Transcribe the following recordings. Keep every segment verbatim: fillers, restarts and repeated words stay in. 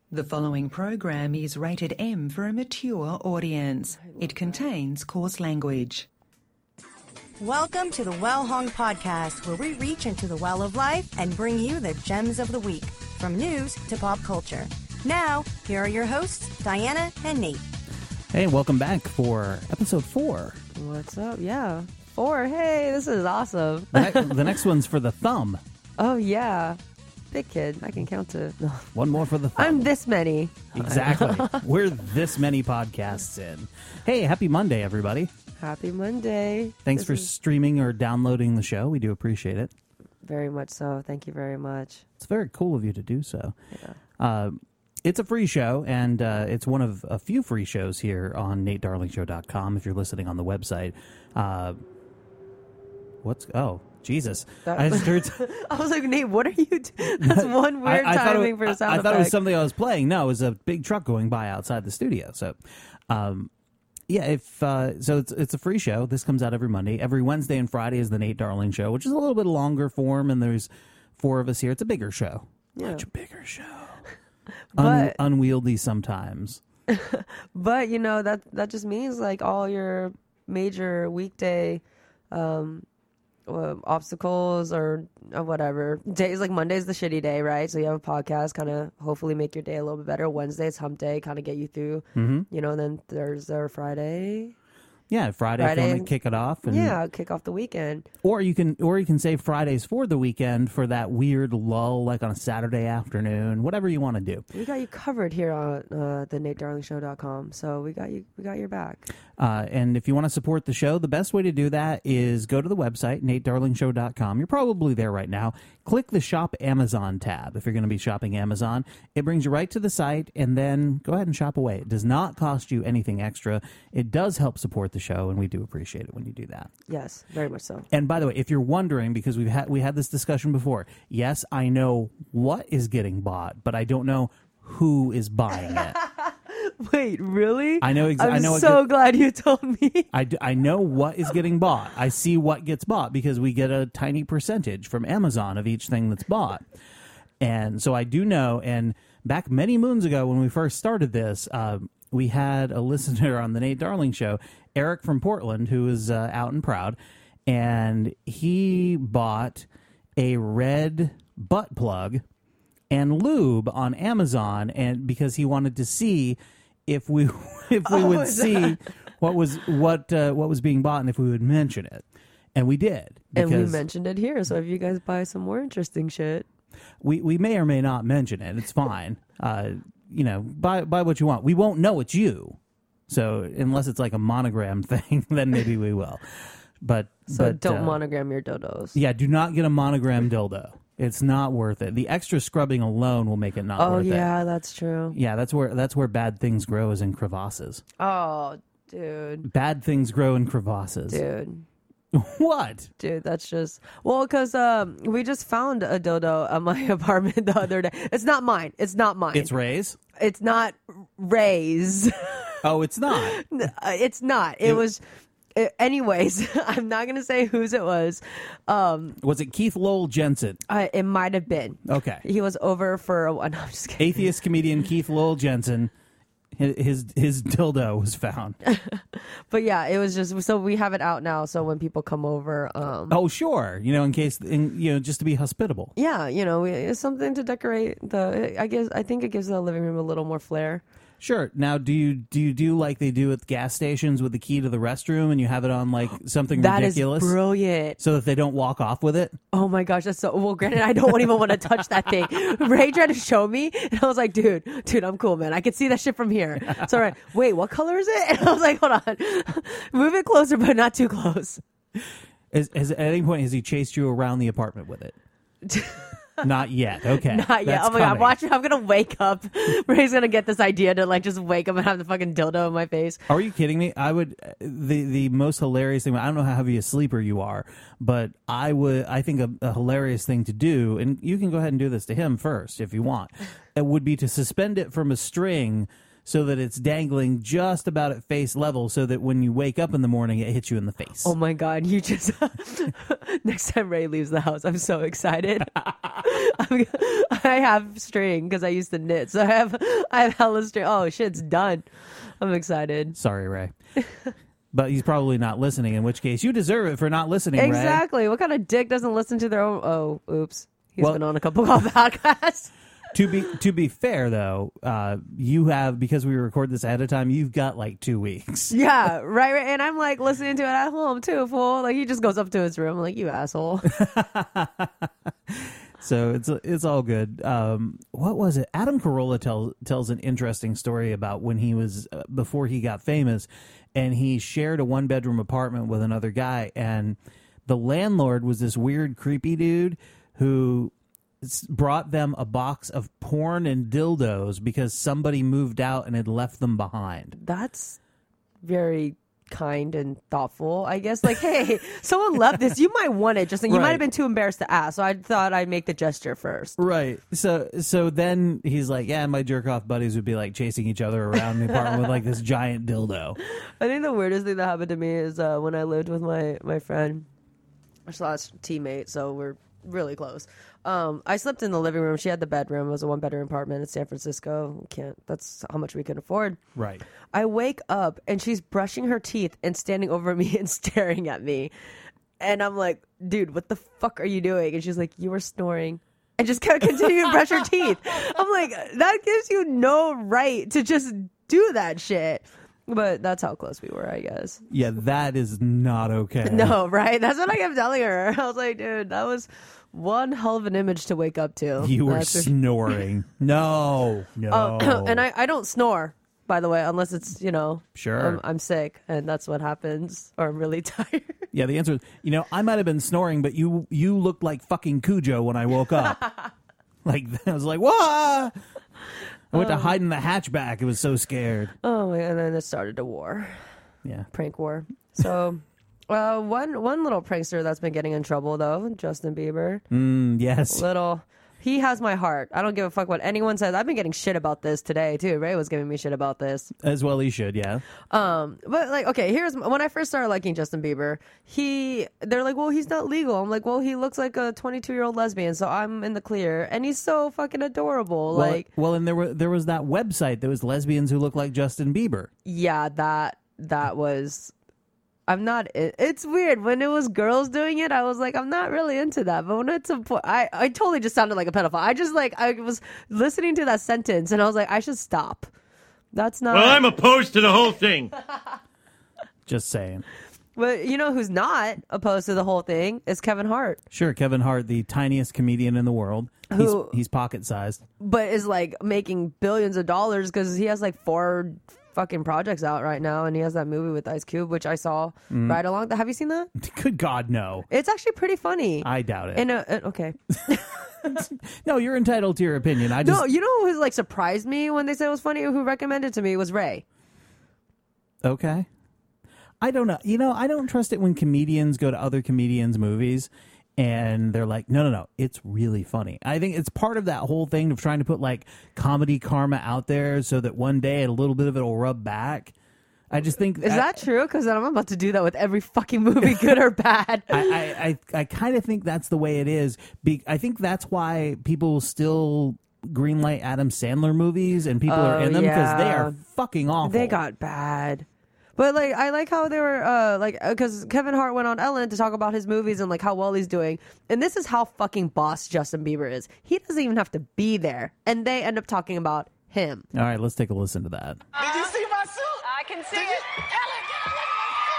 The following program is rated M for a mature audience. It contains coarse language. Welcome to the Well Hung Podcast, where we reach into the well of life and bring you the gems of the week, from news to pop culture. Now, here are your hosts, Diana and Nate. Hey, welcome back for episode four. What's up? Yeah. Four. Hey, this is awesome. The, ne- the next one's for the thumb. Oh, yeah. Big kid. I can count to... No. One more for the thumb. I'm this many. Exactly. We're this many podcasts in. Hey, happy Monday, everybody. Happy Monday. Thanks this for is... streaming or downloading the show. We do appreciate it. Very much so. Thank you very much. It's very cool of you to do so. Yeah. Uh, it's a free show, and uh, it's one of a few free shows here on nate darling show dot com if you're listening on the website. Uh, what's... Oh... Jesus. That, I just heard... I was like, Nate, what are you doing? That's one weird I, I timing it, for a sound I, I effect. thought it was something I was playing. No, it was a big truck going by outside the studio. So, um, yeah, if uh, so it's it's a free show. This comes out every Monday. Every Wednesday and Friday is the Nate Darling Show, which is a little bit longer form, and there's four of us here. It's a bigger show. Yeah. Much bigger show. But, Un- unwieldy sometimes. but, you know, that, that just means, like, all your major weekday... Um, Uh, obstacles or, or whatever days, like Monday's the shitty day, right? So you have a podcast, kind of hopefully make your day a little bit better. Wednesday it's hump day, kind of get you through, mm-hmm. you know. And then Thursday or Friday, yeah, Friday, Friday if you want to kick it off, and yeah, kick off the weekend. Or you can, or you can save Fridays for the weekend for that weird lull, like on a Saturday afternoon, whatever you want to do. We got you covered here on uh, the nate darling show dot com. So we got you, we got your back. Uh, and if you want to support the show, the best way to do that is go to the website, nate darling show dot com. You're probably there right now. Click the Shop Amazon tab if you're going to be shopping Amazon. It brings you right to the site, and then go ahead and shop away. It does not cost you anything extra. It does help support the show, and we do appreciate it when you do that. Yes, very much so. And by the way, if you're wondering, because we've had we had this discussion before, yes, I know what is getting bought, but I don't know who is buying it. Wait, really? I know. Ex- I'm I know. so get- glad you told me. I, d- I know what is getting bought. I see what gets bought because we get a tiny percentage from Amazon of each thing that's bought. And so I do know. And back many moons ago when we first started this, uh, we had a listener on the Nate Darling Show, Eric from Portland, who is uh, out and proud. And he bought a red butt plug and lube on Amazon, and because he wanted to see if we if we Oh, would see what was what uh, what was being bought and if we would mention it, and we did. And we mentioned it here. So if you guys buy some more interesting shit, we we may or may not mention it. It's fine. uh, you know, buy buy what you want. We won't know it's you. So unless it's like a monogram thing, then maybe we will. But so but, don't uh, monogram your dodos. Yeah, do not get a monogram dildo. It's not worth it. The extra scrubbing alone will make it not oh, worth it. Oh yeah, that's true. Yeah, that's where that's where bad things grow, is in crevasses. Oh, dude. Bad things grow in crevasses. Dude. What? Dude, that's just... Well, because um, we just found a dildo at my apartment the other day. It's not mine. It's not mine. It's Ray's? It's not Ray's. Oh, it's not? It's not. It, it was... It, anyways, I'm not going to say whose it was. Um, was it Keith Lowell Jensen? Uh, it might have been. Okay. He was over for a while. No, I'm just kidding. Atheist comedian Keith Lowell Jensen. His his dildo was found. But yeah, it was just, so we have it out now. So when people come over, um, oh sure, you know, in case, in, you know, just to be hospitable. Yeah, you know, it's something to decorate the. I guess I think it gives the living room a little more flair. Sure. Now, do you do you do like they do at gas stations with the key to the restroom, and you have it on like something that ridiculous? That is brilliant. So that they don't walk off with it? Oh my gosh, that's so... Well, granted, I don't even want to touch that thing. Ray tried to show me, and I was like, dude, dude, I'm cool, man. I can see that shit from here. It's all right. Wait, what color is it? And I was like, hold on. Move it closer, but not too close. Is, has, at any point, has he chased you around the apartment with it? Not yet. Okay. Not yet. That's oh my coming. god, watch it. I'm gonna wake up. Ray's gonna get this idea to like just wake up and have the fucking dildo in my face. Are you kidding me? I would the the most hilarious thing. I don't know how heavy a sleeper you are, but I would. I think a, a hilarious thing to do, and you can go ahead and do this to him first if you want. It would be to suspend it from a string so that it's dangling just about at face level so that when you wake up in the morning, it hits you in the face. Oh my God, you just... Next time Ray leaves the house, I'm so excited. I'm, I have string because I used to knit, so I have I have hella string. Oh, shit's done. I'm excited. Sorry, Ray. But he's probably not listening, in which case you deserve it for not listening, Ray. Exactly. What kind of dick doesn't listen to their own... Oh, oops. He's Well- been on a couple of podcasts. To be to be fair, though, uh, you have, because we record this ahead of time, you've got like two weeks. Yeah, right, right. And I'm like listening to it at home too, fool. Like he just goes up to his room, like, you asshole. So it's it's all good. Um, what was it? Adam Carolla tells tells an interesting story about when he was uh, before he got famous, and he shared a one bedroom apartment with another guy, and the landlord was this weird, creepy dude who s- brought them a box of porn and dildos because somebody moved out and had left them behind. That's very kind and thoughtful, I guess. Like, hey, someone left this. You might want it. Just you Right. might have been too embarrassed to ask. So I thought I'd make the gesture first. Right. So so then he's like, yeah, my jerk off buddies would be like chasing each other around the apartment with like this giant dildo. I think the weirdest thing that happened to me is uh, when I lived with my my friend slash teammate. So we're really close. Um, I slept in the living room. She had the bedroom. It was a one bedroom apartment in San Francisco. Can't. That's how much we could afford. Right. I wake up and she's brushing her teeth and standing over me and staring at me. And I'm like, dude, what the fuck are you doing? And she's like, you were snoring. And just kind of continue to brush her teeth. I'm like, that gives you no right to just do that shit. But that's how close we were, I guess. Yeah, that is not okay. No, right? That's what I kept telling her. I was like, dude, that was one hell of an image to wake up to. You were That's for- snoring. No, no. Oh, and I, I don't snore, by the way, unless it's, you know, Sure. I'm, I'm sick, and that's what happens, or I'm really tired. Yeah, the answer is, you know, I might have been snoring, but you you looked like fucking Cujo when I woke up. Like, I was like, what? I went to hide in the hatchback. I was so scared. Oh, and then it started a war, Yeah. prank war. So, uh, one one little prankster that's been getting in trouble, though, Justin Bieber. Mm, yes. Little... He has my heart. I don't give a fuck what anyone says. I've been getting shit about this today, too. Ray was giving me shit about this. As well he should, yeah. Um, but like, okay, here's when I first started liking Justin Bieber. He, they're like, well, he's not legal. I'm like, well, he looks like a twenty-two year old lesbian, so I'm in the clear. And he's so fucking adorable. Well, like, well, and there were there was that website that was lesbians who look like Justin Bieber. yeah, that that was. I'm not. It, it's weird when it was girls doing it. I was like, I'm not really into that. But when it's a po- I, I totally just sounded like a pedophile. I just like I was listening to that sentence and I was like, I should stop. That's not. Well, I'm opposed to the whole thing. Just saying. But you know who's not opposed to the whole thing is Kevin Hart. Sure, Kevin Hart, the tiniest comedian in the world. He's, Who- he's pocket-sized. But is like making billions of dollars because he has like four fucking projects out right now, and he has that movie with Ice Cube, which I saw right along. Have you seen that? Good God, no. It's actually pretty funny. I doubt it. And uh, uh, okay, No, you're entitled to your opinion. I just no, you know who like surprised me when they said it was funny? Who recommended it to me was Ray. Okay. I don't know. You know, I don't trust it when comedians go to other comedians' movies and they're like, no, no, no, it's really funny. I think it's part of that whole thing of trying to put like comedy karma out there so that one day a little bit of it will rub back. I just think Is I, that true? Because I'm about to do that with every fucking movie, good or bad. I, I, I, I kind of think that's the way it is. Be, I think that's why people still greenlight Adam Sandler movies and people are Oh, in them because they yeah. are fucking awful. They got bad. But like, I like how they were uh, like, because Kevin Hart went on Ellen to talk about his movies and like how well he's doing. And this is how fucking boss Justin Bieber is. He doesn't even have to be there, and they end up talking about him. All right, let's take a listen to that. Did you see my suit? I can see Did you? it. Ellen, get a look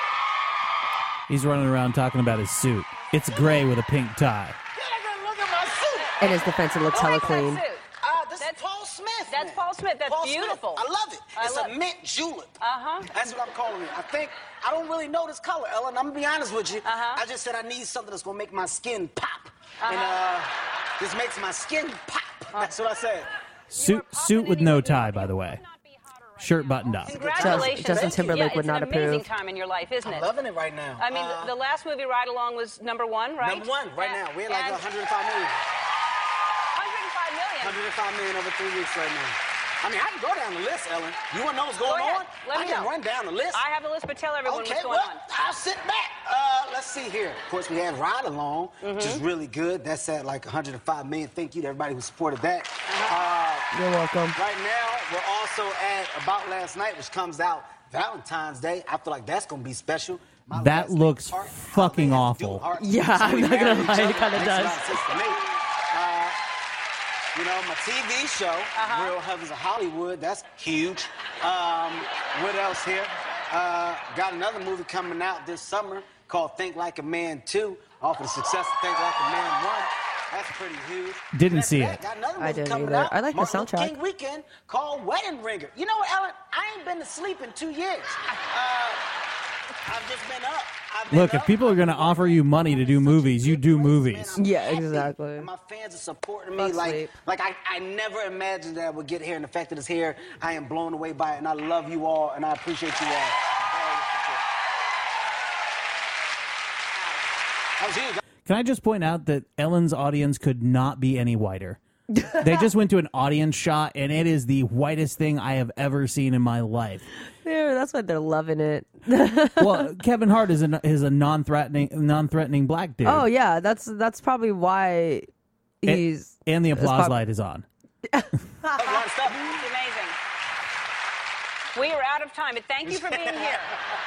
at He's running around talking about his suit. It's gray with a pink tie. my suit. Get a good look at my suit. In his defense, it looks Who hella makes that clean. suit? Uh, this That's- is Paul Smith. That's man. Paul Smith. That's Paul beautiful. Smith. I love it. I It's love- a mint julep. Uh-huh. That's what I'm calling it. I think, I don't really know this color, Ellen. I'm going to be honest with you. Uh-huh. I just said I need something that's going to make my skin pop. And uh, this makes my skin pop. That's what I said. Suit suit with no tie, by the way. Shirt buttoned up. Congratulations. Justin Timberlake yeah, would not It's an amazing approve. time in your life, isn't I'm it? loving it right now. I mean, Uh, the, the last movie, Ride Along, was number one, right? number one right And- now. We're like and one hundred five million. one hundred five million. one hundred five million over three weeks right now. I mean, I can go down the list, Ellen. You want to know what's going Go ahead. on? Let I me can know. run down the list. I have a list, but tell everyone Okay, what's going well, on. I'll sit back. Uh, let's see here. Of course, we had Ride Along, Mm-hmm. which is really good. That's at like one hundred five million. Thank you to everybody who supported that. Uh, You're welcome. right now, we're also at About Last Night, which comes out Valentine's Day. I feel like that's going to be special. My That last name looks is Hart. fucking How they have to do awful. Hart. Yeah, So I'm we not gonna marry each lie, it other. kinda Makes a does. lot of sense to me. Uh, You know, my T V show, Uh-huh. Real Husbands of Hollywood, that's huge. Um, what else here? Uh, got another movie coming out this summer called Think Like a Man two, off of the success of Think Like a Man one. That's pretty huge. Didn't After see that, it. Got another movie I didn't coming either. out, I like the Martin Luther soundtrack. King weekend called Wedding Ringer. You know what, Ellen? I ain't been to sleep in two years. Uh, I've just been up. I've been Look, if up. people are going to I've been offer you money to do movies, you do Man, movies. I'm Yeah, happy. exactly. And my fans are supporting me Fuck like, sleep. like I, I never imagined that I would get here, and the fact that it's here, I am blown away by it, and I love you all, and I appreciate you all. All your support. That was huge. Can I just point out that Ellen's audience could not be any whiter? They just went to an audience shot, and it is the whitest thing I have ever seen in my life. Yeah, that's why they're loving it. Well, Kevin Hart is a is a non-threatening non-threatening black dude. Oh yeah, that's that's probably why And- he's and the applause pop- light is on. Oh, you wanna stop? It's amazing. We are out of time, but thank you for being here.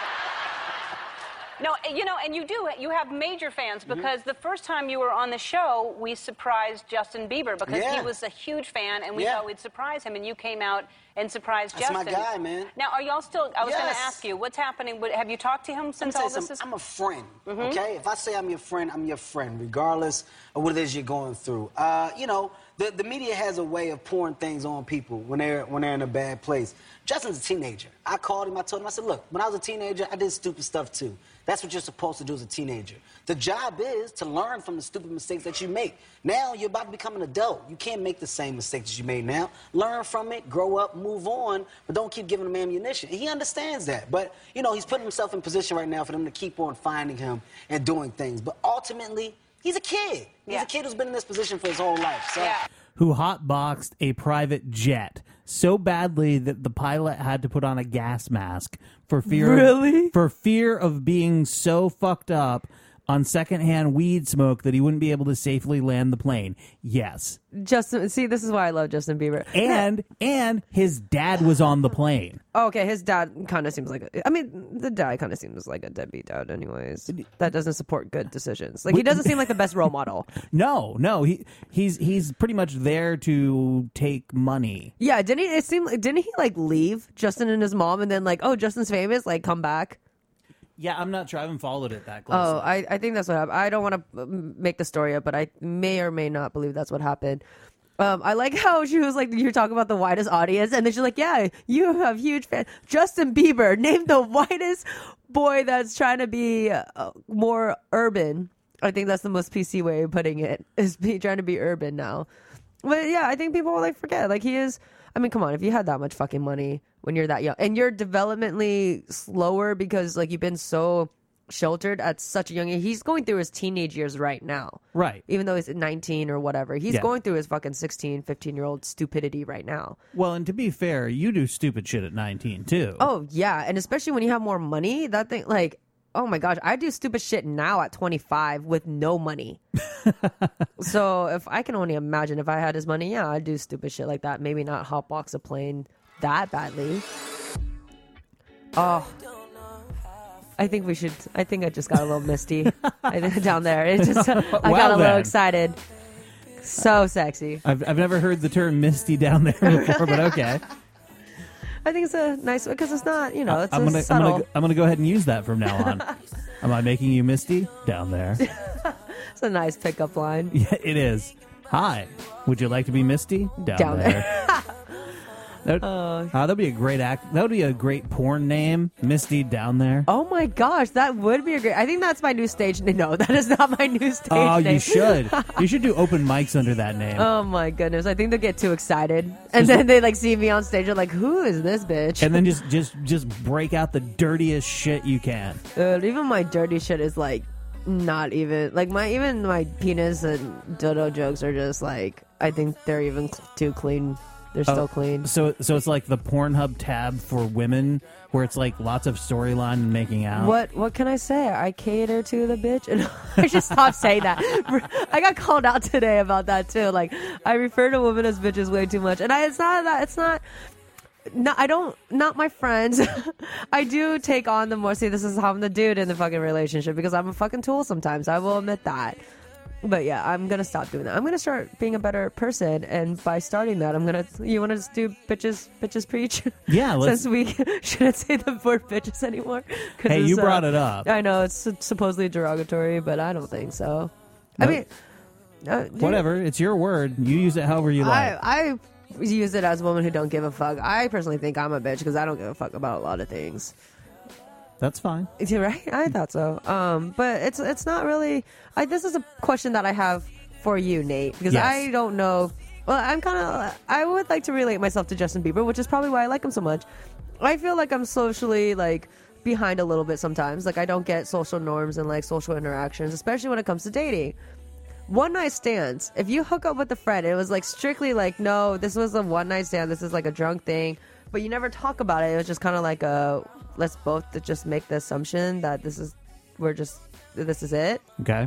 No, you know, and you do. You have major fans because the first time you were on the show, we surprised Justin Bieber because Yeah. he was a huge fan, and we Yeah. thought we'd surprise him, and you came out and surprised That's my Justin. guy, man. Now, are y'all still? I was going Yes. to ask you, what's happening? What- Have you talked to him Let me since tell all you this something. is? I'm a friend, Mm-hmm. okay? If I say I'm your friend, I'm your friend, regardless of what it is you're going through. Uh, you know, the, the media has a way of pouring things on people when they're when they're in a bad place. Justin's a teenager. I called him. I told him. I said, look, when I was a teenager, I did stupid stuff too. That's what you're supposed to do as a teenager. The job is to learn from the stupid mistakes that you make. Now you're about to become an adult. You can't make the same mistakes that you made now. Learn from it, grow up, move on, but don't keep giving him ammunition. And he understands that. But, you know, he's putting himself in position right now for them to keep on finding him and doing things. But ultimately, he's a kid. He's Yeah. a kid who's been in this position for his whole life. So. Yeah. Who hotboxed a private jet so badly that the pilot had to put on a gas mask for fear Really? of, for fear of being so fucked up on secondhand weed smoke that he wouldn't be able to safely land the plane. Yes. Justin. See, this is why I love Justin Bieber. And and his dad was on the plane. Oh, okay, his dad kind of seems like a, I mean, the dad kind of seems like a deadbeat dad anyways. That doesn't support good decisions. Like, he doesn't seem like the best role model. No, no, he he's he's pretty much there to take money. Yeah, didn't he, it seem, didn't he, like, leave Justin and his mom and then, like, oh, Justin's famous, like, come back? Yeah, I'm not sure. I haven't followed it that closely. Oh, I, I think that's what happened. I don't want to make the story up, but I may or may not believe that's what happened. Um, I like how she was like, you're talking about the widest audience, and then she's like, yeah, you have huge fans. Justin Bieber, named the widest boy that's trying to be uh, more urban. I think that's the most P C way of putting it, is be, trying to be urban now. But yeah, I think people like forget. Like, he is, I mean, come on, if you had that much fucking money when you're that young, and you're developmentally slower because, like, you've been so sheltered at such a young age. He's going through his teenage years right now. Right. Even though he's nineteen or whatever. He's Yeah. going through his fucking sixteen, fifteen-year-old stupidity right now. Well, and to be fair, you do stupid shit at nineteen too. Oh, yeah. And especially when you have more money, that thing, like, oh my gosh, I do stupid shit now at twenty-five with no money. So if I can only imagine if I had his money, yeah, I'd do stupid shit like that. Maybe not hotbox a plane that badly. Oh, I think we should. I think I just got a little misty I think down there. It just, I got Well a little then. excited. So sexy. I've I've never heard the term misty down there before, but okay. I think it's a nice because it's not, you know, it's I'm a gonna I'm subtle. gonna I'm gonna go ahead and use that from now on. Am I making you misty down there? It's a nice pickup line. Yeah, it is. Hi, would you like to be misty down, Down there? That, uh, that'd be a great act. That would be a great porn name, Misty Down There. Oh my gosh, that would be a great. I think that's my new stage name. No, that is not my new stage Oh, name. you should. You should do open mics under that name. Oh my goodness, I think they'll get too excited, and then they like see me on stage. They're like, "Who is this bitch?" And then just just just break out the dirtiest shit you can. Dude, even my dirty shit is like not even like my even my penis and dodo jokes are just like I think they're even too clean they're Oh, still clean. So, so it's like the Pornhub tab for women, where it's like lots of storyline and making out. What what can I say? I cater to the bitch, and I should stop saying that. I got called out today about that too. Like I refer to women as bitches way too much, and I it's not that it's not. No, I don't. Not my friends. I do take on the more. See, this is how I'm the dude in the fucking relationship because I'm a fucking tool sometimes. I will admit that. But yeah, I'm gonna stop doing that. I'm gonna start being a better person, and by starting that, I'm gonna. You want to just do bitches, bitches preach? Yeah, let's- Since we shouldn't say the word bitches anymore. 'Cause Hey, it's, you uh, brought it up. I know it's supposedly derogatory, but I don't think so. I Nope. mean, uh, dude, Whatever, it's your word. You use it however you like. I, I use it as a woman who don't give a fuck. I personally think I'm a bitch because I don't give a fuck about a lot of things. That's fine. Is it right? I thought so. Um, but it's it's not really. I, this is a question that I have for you, Nate, because Yes. I don't know. Well, I'm kind of. I would like to relate myself to Justin Bieber, which is probably why I like him so much. I feel like I'm socially like behind a little bit sometimes. Like I don't get social norms and like social interactions, especially when it comes to dating. One night stands. If you hook up with a friend, it was like strictly like, no, this was a one night stand. This is like a drunk thing, but you never talk about it. It was just kind of like a let's both just make the assumption that this is we're just this is it. Okay.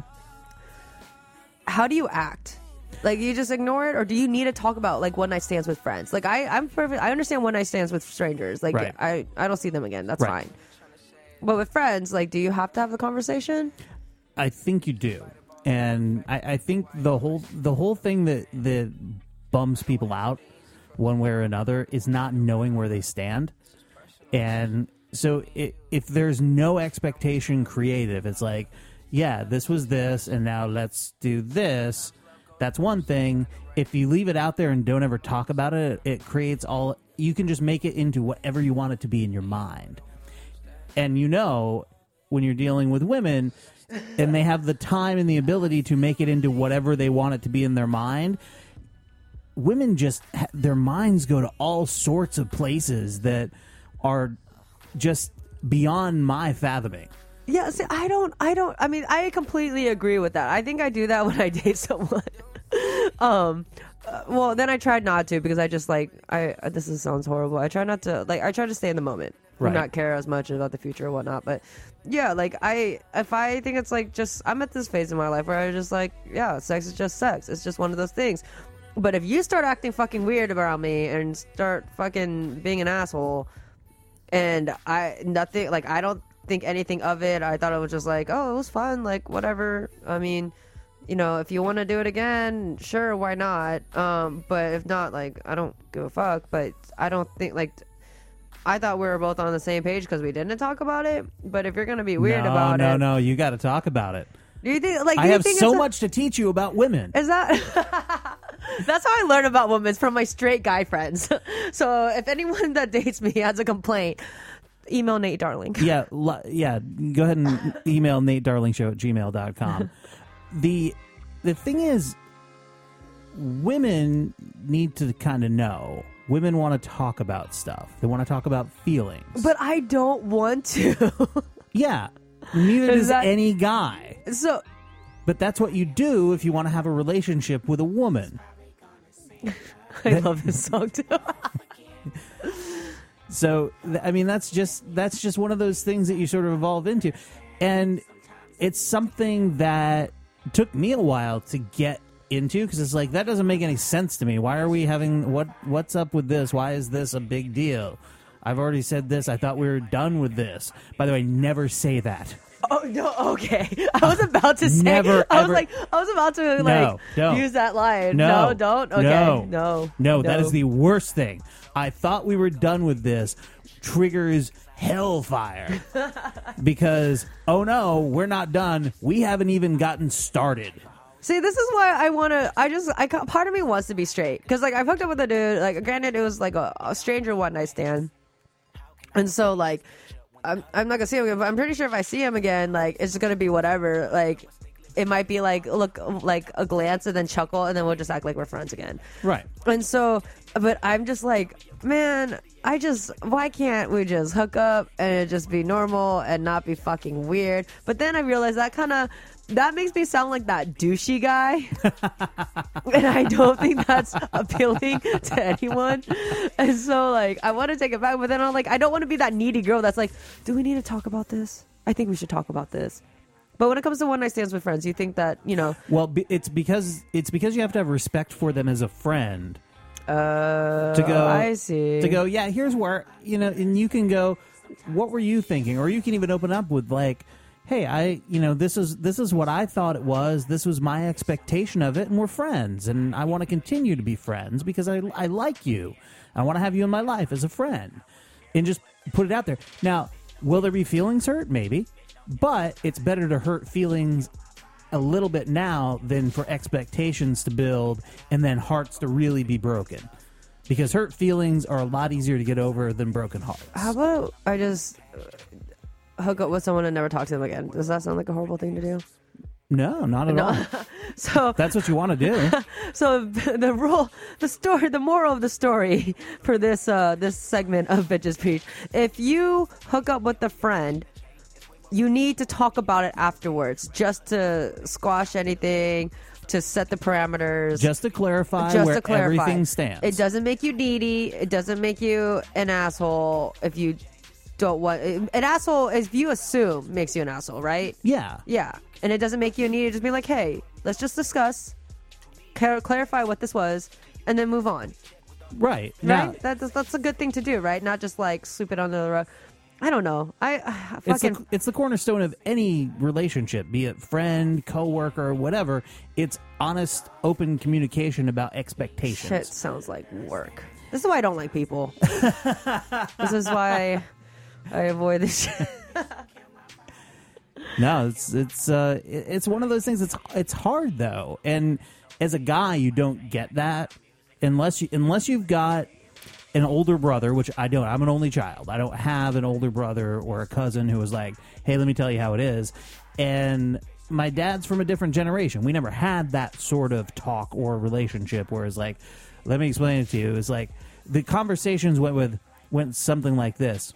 How do you act? Like you just ignore it, or do you need to talk about like one night stands with friends? Like I, I'm perfect. I understand one night stands with strangers. Like Right. I, I don't see them again. That's Right. fine. But with friends, like, do you have to have the conversation? I think you do, and I, I think the whole the whole thing that that bums people out one way or another is not knowing where they stand, and so it, if there's no expectation creative, it's like, yeah, this was this, and now let's do this. That's one thing. If you leave it out there and don't ever talk about it, it creates all. You can just make it into whatever you want it to be in your mind, and you know when you're dealing with women. And they have the time and the ability to make it into whatever they want it to be in their mind. Women just, their minds go to all sorts of places that are just beyond my fathoming. Yeah, see, I don't, I don't, I mean, I completely agree with that. I think I do that when I date someone. um, uh, well, then I tried not to because I just like, I, this is, sounds horrible. I try not to, like, I try to stay in the moment. Right. Not care as much about the future or whatnot. But yeah, like, I, if I think it's like just, I'm at this phase in my life where I just like, yeah, sex is just sex. It's just one of those things. But if you start acting fucking weird around me and start fucking being an asshole and I, nothing, like, I don't think anything of it. I thought it was just like, oh, it was fun, like whatever. I mean, you know, if you want to do it again, sure, why not? Um, but if not, like, I don't give a fuck. But I don't think like I thought we were both on the same page because we didn't talk about it. But if you're gonna be weird no, about no, it, no, no, you got to talk about it. do you think like do I you have think so it's a- much to teach you about women. Is that? That's how I learn about women, is from my straight guy friends. So if anyone that dates me has a complaint, email Nate Darling. yeah, l- yeah. Go ahead and email Nate Darling Show at gmail dot com. the the thing is, women need to kind of know. Women want to talk about stuff. They want to talk about feelings. But I don't want to. yeah, neither Is does that- any guy. So But that's what you do if you want to have a relationship with a woman. I love this song too. So th- I mean, that's just that's just one of those things that you sort of evolve into, and it's something that took me a while to get into because it's like that doesn't make any sense to me. Why are we having what? What's up with this? Why is this a big deal? I've already said this. I thought we were done with this. By the way, never say that. Oh no! Okay, I was about to say. Never, I was ever- like, I was about to like No, don't. use that line. No, No, don't. Okay, no, no, no. That is the worst thing. I thought we were done with this. Triggers hellfire because oh no, we're not done. We haven't even gotten started. See, this is why I want to. I just, I ca- part of me wants to be straight because, like, I've hooked up with a dude. Like, granted, it was like a, a stranger one night stand, and so like, I'm, I'm not gonna see him again. But I'm pretty sure if I see him again, like, it's gonna be whatever. Like, it might be like look like a glance and then chuckle, and then we'll just act like we're friends again. Right. And so, but I'm just like, man, I just, why can't we just hook up and it just be normal and not be fucking weird? But then I realized that kind of, that makes me sound like that douchey guy. And I don't think that's appealing to anyone. And so, like, I want to take it back, but then I'm like, I don't want to be that needy girl that's like, do we need to talk about this? I think we should talk about this. But when it comes to one night stands with friends, you think that, you know... Well, be- it's because it's because you have to have respect for them as a friend. Uh, to go, I see. To go, yeah, here's where, you know, and you can go, what were you thinking? Or you can even open up with, like, hey, I, you know, this is this is what I thought it was. This was my expectation of it, and we're friends. And I want to continue to be friends because I, I like you. I want to have you in my life as a friend. And just put it out there. Now, will there be feelings hurt? Maybe. But it's better to hurt feelings a little bit now than for expectations to build and then hearts to really be broken. Because hurt feelings are a lot easier to get over than broken hearts. How about I just hook up with someone and never talk to them again? Does that sound like a horrible thing to do? No, not at No. all. So that's what you want to do. So the rule, the story, the moral of the story for this uh, this segment of Bitches Preach: if you hook up with a friend, you need to talk about it afterwards, just to squash anything, to set the parameters. Just to clarify just where to clarify. everything stands. It doesn't make you needy. It doesn't make you an asshole if you don't want... An asshole, if you assume, makes you an asshole, right? Yeah. Yeah. And it doesn't make you needy. Just be like, hey, let's just discuss, clar- clarify what this was, and then move on. Right. Right? Now, That's, that's a good thing to do, right? Not just like sweep it under the rug. I don't know. I, I It's fucking... the, it's the cornerstone of any relationship, be it friend, coworker, whatever. It's honest, open communication about expectations. Shit sounds like work. This is why I don't like people. This is why I avoid this shit. No, it's it's uh, it- it's one of those things. It's it's hard though, and as a guy, you don't get that unless you unless you've got an older brother, which I don't. I'm an only child. I don't have an older brother or a cousin who was like, hey, let me tell you how it is. And my dad's from a different generation. We never had that sort of talk or relationship where it's like, let me explain it to you. It's like the conversations went with went something like this.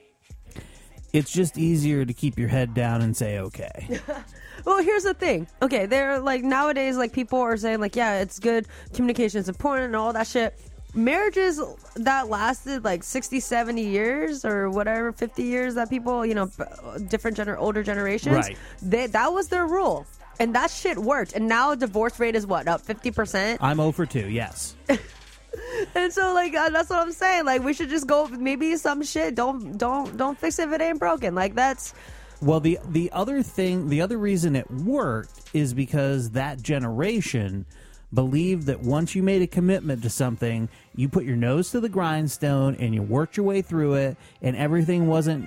It's just easier to keep your head down and say, okay. Well, here's the thing. Okay, they're like nowadays, like people are saying, like, yeah, it's good. Communication is important and all that shit. Marriages that lasted like sixty, seventy years or whatever, fifty years that people, you know, different gener- older generations, Right. they, that was their rule. And that shit worked. And now divorce rate is what, up fifty percent? I'm oh for two, yes. And so, like, uh, that's what I'm saying. Like, we should just go, maybe some shit. Don't, don't, don't fix it if it ain't broken. Like, that's... Well, the the other thing, the other reason it worked is because that generation believed that once you made a commitment to something, you put your nose to the grindstone and you worked your way through it, and everything wasn't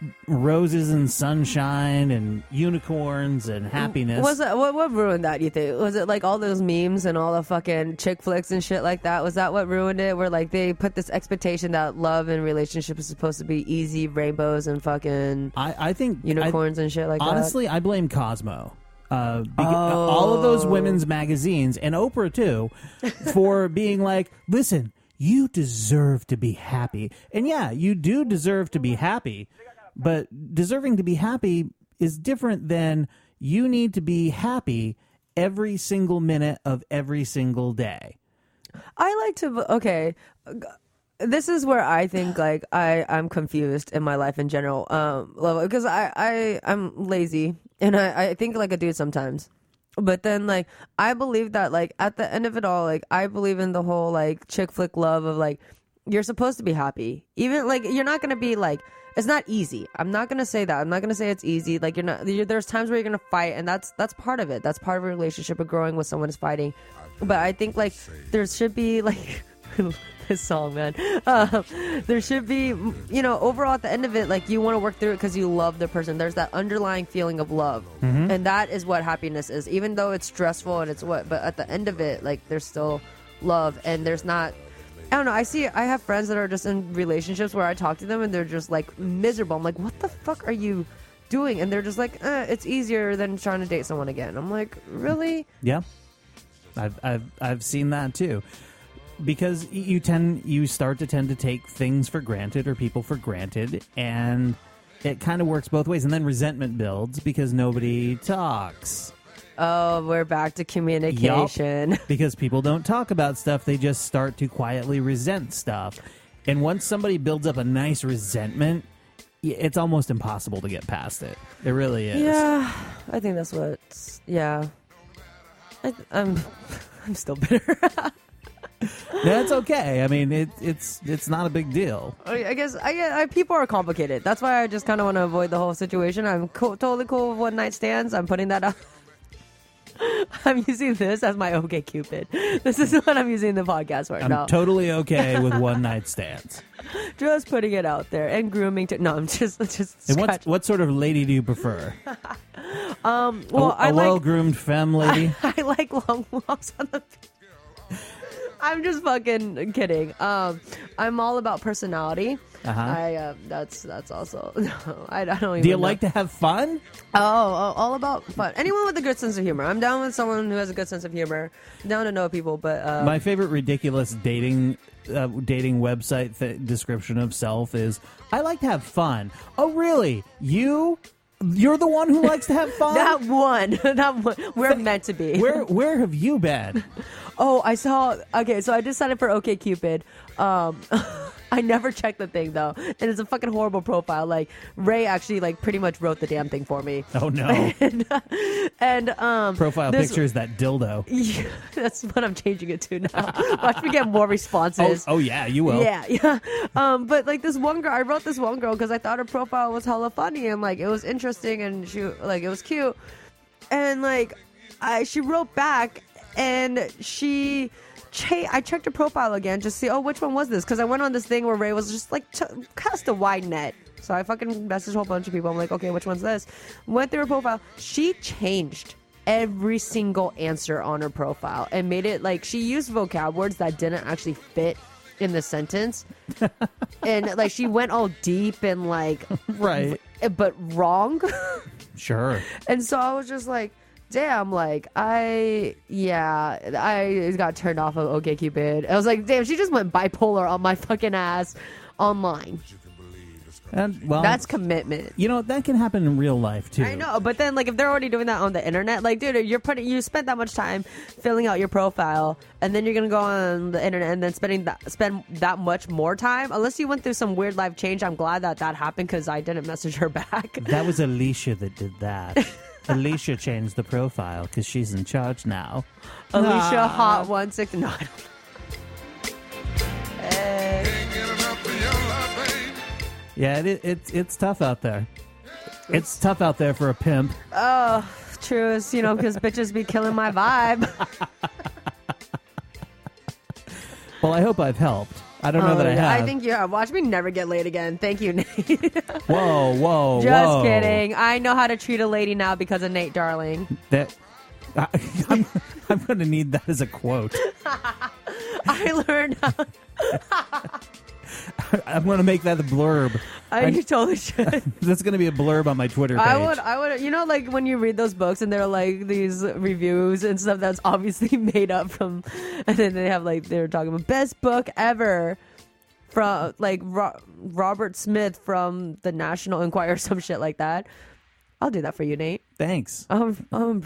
roses and sunshine and unicorns and happiness. Was it, what, what ruined that, you think? Was it like all those memes and all the fucking chick flicks and shit like that? Was that what ruined it? Where like they put this expectation that love and relationship is supposed to be easy, rainbows and fucking I, I think unicorns I, and shit like honestly, that? I blame Cosmo. Uh, beca- Oh. all of those women's magazines and Oprah too for being like, listen, you deserve to be happy. And yeah, you do deserve to be happy, but deserving to be happy is different than you need to be happy every single minute of every single day. I like to, okay, this is where I think like I, I'm confused in my life in general. Um, because I, I, I'm lazy and I, I think like a dude sometimes. But then, like, I believe that, like, at the end of it all, like, I believe in the whole, like, chick flick love of, like, you're supposed to be happy. Even, like, you're not going to be, like, it's not easy. I'm not going to say that. I'm not going to say it's easy. Like, you're not, you're, there's times where you're going to fight, and that's that's part of it. That's part of a relationship of growing with someone is fighting. But I think, like, there should be, like, this song, man. Um, there should be, you know, overall at the end of it, like, you want to work through it because you love the person. There's that underlying feeling of love. Mm-hmm. And that is what happiness is. Even though it's stressful and it's what, but at the end of it, like, there's still love. And there's not, I don't know. I see, I have friends that are just in relationships where I talk to them and they're just, like, miserable. I'm like, what the fuck are you doing? And they're just like, eh, it's easier than trying to date someone again. I'm like, really? Yeah. I've I've I've seen that too. Because you tend, you start to tend to take things for granted or people for granted, and it kind of works both ways, and then resentment builds because nobody talks. Oh, we're back to communication. Yup. Because people don't talk about stuff, they just start to quietly resent stuff. And once somebody builds up a nice resentment, it's almost impossible to get past it. It really is. Yeah, I think that's what's, yeah. I, I'm, I'm still bitter. That's okay. I mean, it, it's it's not a big deal. I, I guess I, I people are complicated. That's why I just kind of want to avoid the whole situation. I'm co- totally cool with one night stands. I'm putting that out. I'm using this as my OK Cupid. This is what I'm using the podcast for I'm now. totally okay with one night stands. Just putting it out there and grooming. To, no, I'm just just. And what what sort of lady do you prefer? um, well, a, a I like well groomed femme lady. I, I like long walks on the. I'm just fucking kidding. Um, I'm all about personality. Uh-huh. I uh, that's that's also. No, I, I don't even. Do you know. like to have fun? Oh, oh, all about fun. Anyone with a good sense of humor. I'm down with someone who has a good sense of humor. I'm down to know people, but uh, My favorite ridiculous dating uh, dating website th- description of self is, I like to have fun. Oh, really? You? You're the one who likes to have fun? that one, that one, we're meant to be. Where where have you been? Oh, I saw. Okay, so I just signed up for OkCupid. Um, I never checked the thing though, and it's a fucking horrible profile. Like Ray actually, like pretty much wrote the damn thing for me. Oh no! and, and um, Profile this- picture is that dildo. Yeah, that's what I'm changing it to now. Watch me get more Oh, responses. oh yeah, you will. Yeah, yeah. Um, but like this one girl, I wrote this one girl because I thought her profile was hella funny and like it was interesting and she like it was cute, and like I she wrote back and she. Che- I checked her profile again just to see, oh, which one was this? Because I went on this thing where Ray was just like, t- cast a wide net. So I fucking messaged a whole bunch of people. I'm like, okay, which one's this? Went through her profile. She changed every single answer on her profile and made it like she used vocab words that didn't actually fit in the sentence. And like she went all deep and like, Right. but wrong. Sure. And so I was just like, damn, like, I, yeah, I got turned off of OkCupid. I was like, damn, she just went bipolar on my fucking ass online. And well, That's commitment. you know that can happen in real life too. I know, but then, like, if they're already doing that on the internet, like, dude, you're putting, you spent that much time filling out your profile, and then you're gonna go on the internet and then spending that, spend that much more time, unless you went through some weird life change. I'm glad that that happened because I didn't message her back. That was Alicia that did that. Alicia changed the profile because she's in charge now. Alicia Ah. Hot One Six. No, I don't. Hey. Yeah, it, it's it's tough out there. It's tough out there for a pimp. Oh, true. It's, you know, because bitches be killing my vibe. Well, I hope I've helped. I don't know Oh, that I yeah. have. I think you have. Watch me never get laid again. Thank you, Nate. Whoa, whoa, Just whoa. kidding. I know how to treat a lady now because of Nate Darling. That I, I'm, I'm going to need that as a quote. I learned how. I'm going to make that a blurb. I, you totally should. That's going to be a blurb on my Twitter page. I would, I would, you know, like when you read those books and they're like these reviews and stuff that's obviously made up from, and then they have like, they're talking about best book ever from like Ro- Robert Smith from the National Enquirer, some shit like that. I'll do that for you, Nate. Thanks. Um, um,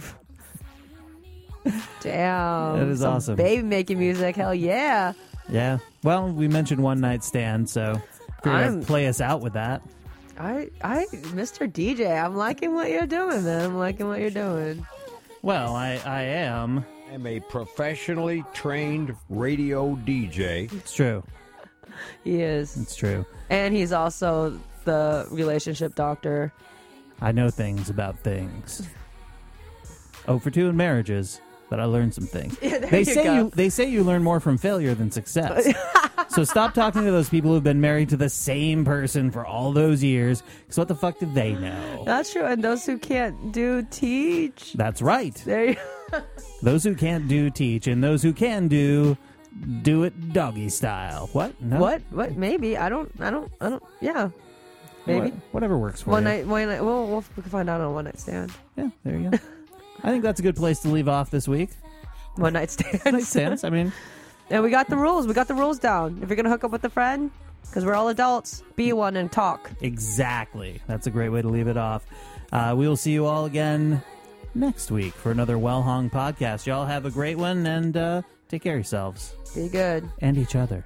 damn. That is some awesome. Baby making music. Hell yeah. Yeah. Well, we mentioned one night stand, so figured I'm- I'd play us out with that. I, I, Mister D J, I'm liking what you're doing, man. I'm liking what you're doing. Well, I, I am. I'm a professionally trained radio D J. It's true. He is. It's true. And he's also the relationship doctor. I know things about things. Oh, for two in marriages, but I learned some things. Yeah, there they you say go. you they say you learn more from failure than success. So stop talking to those people who've been married to the same person for all those years, because what the fuck did they know? That's true. And those who can't do teach. That's right. There you Those who can't do teach, and those who can do do it doggy style. What? No. What? What? Maybe. I don't. I don't. I don't. Yeah. Maybe. What- whatever works for One you. night. One night. We'll, we'll we can find out on one night stand. Yeah, there you go. I think that's a good place to leave off this week. One night stand. Makes sense. I mean, And we got the rules. We got the rules down. If you're gonna hook up with a friend, Because we're all adults. Be one and talk. Exactly. That's a great way to leave it off. Uh, we will see you all again next week for another Well Hung podcast. Y'all have a great one, and uh, take care of yourselves. Be good. And each other.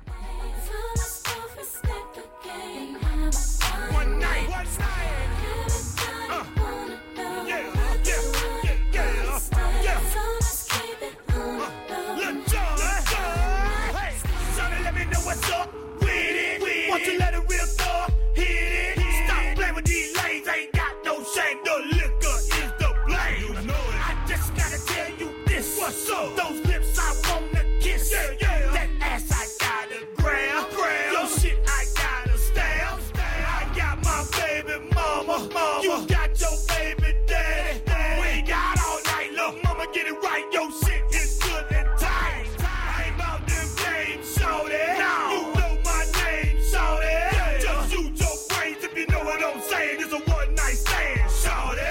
So those lips I wanna kiss, yeah, yeah. That ass I gotta grab, grab. Your shit I gotta stab, stab. I got my baby mama, mama. You got your baby daddy, daddy. We ain't got all night, look, mama, get it right. Your shit is good and tight. I ain't about them games, shorty. No. You know my name, shorty. Yeah. Just use your brains if you know what I'm saying. It's a one night stand, shorty.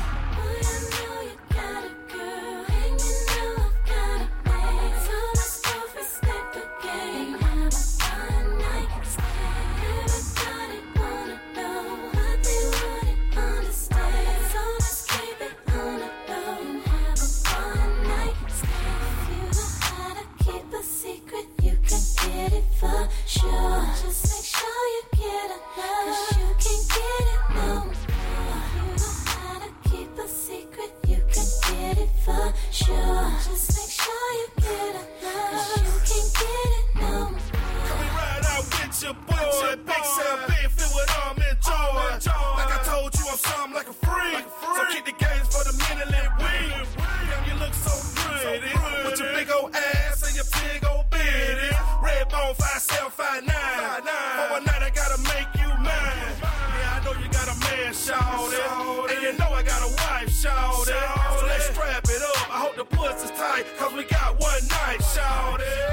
For sure. Just make sure you get enough, 'cause you can get it no more. You know how to keep a secret, you can get it for sure. Just make sure you get enough, 'cause you can get it no more. Come and ride out with your boy, Big Sam being filled with arm and joy. Like I told you, I'm something like a freak. So keep the games for the mentally weak. Damn, you look so pretty with your big old ass and your big old bitty. Redbone five seven five nine. For a night I gotta make you mine. Yeah, I know you got a man, shawty, and you know I got a wife, shawty. So let's strap it up. I hope the pussy's tight, 'cause we got one night, shawty.